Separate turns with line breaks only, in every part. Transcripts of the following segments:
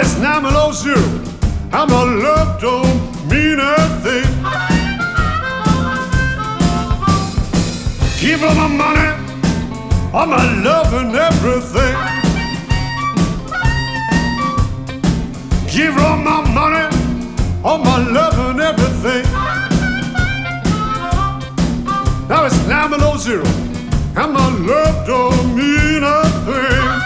it's now below zero. And my love don't mean a thing. Give her my money, all my love and everything. Give her my money, all my love and everything. Now it's now below zero, and my love don't mean a thing.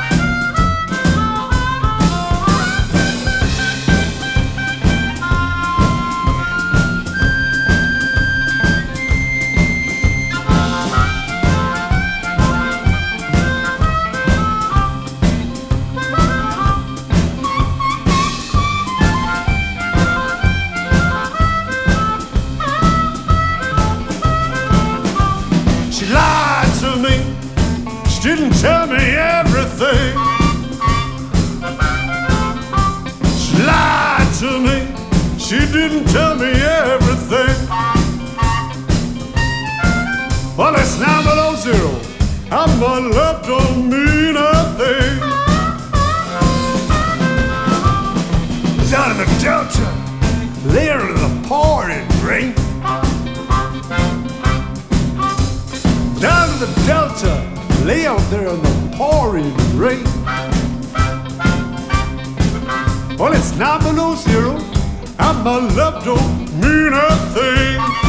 She lied to me, she didn't tell me everything. She lied to me, she didn't tell me everything. Well, it's now below zero, and my love don't mean a thing. Down in the Delta, there in the pouring rain. Down in the Delta, lay out there in the pouring rain. Well, it's now below zero, and my love don't mean a thing.